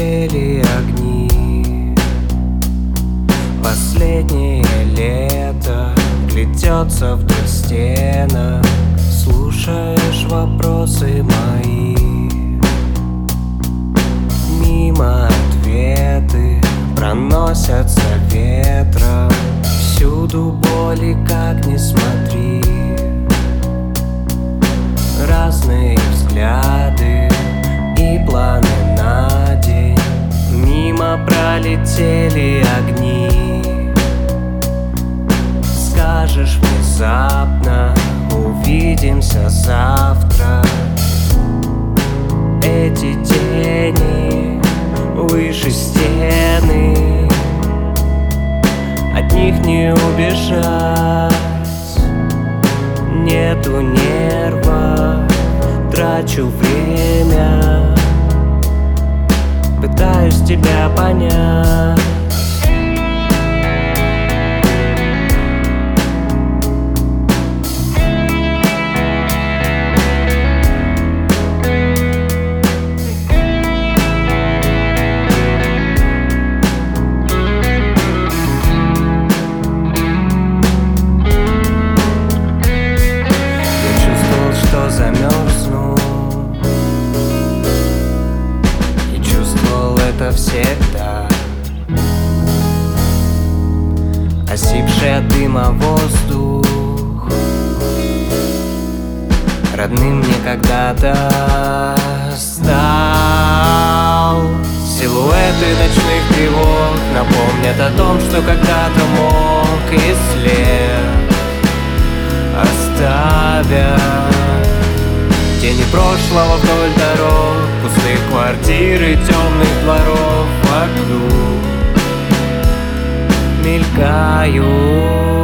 пролетели огни. Последнее лето плетется вдоль стенок. Слушаешь вопросы мои, мимо ответы проносятся ветром. Всюду боли, как ни смотри, разные взгляды и планы на день. Мимо пролетели огни. Скажешь внезапно: увидимся завтра. Эти тени выше стены, от них не убежать. Нету нерва, трачу время, пытаюсь тебя понять. Замерзну и чувствовал это всегда. Осипший от дыма воздух родным мне когда-то стал. Силуэты ночных тревог напомнят о том, что когда-то мог, и след оставя тени прошлого вдоль дорог, пустых квартир и темных дворов вокруг мелькают.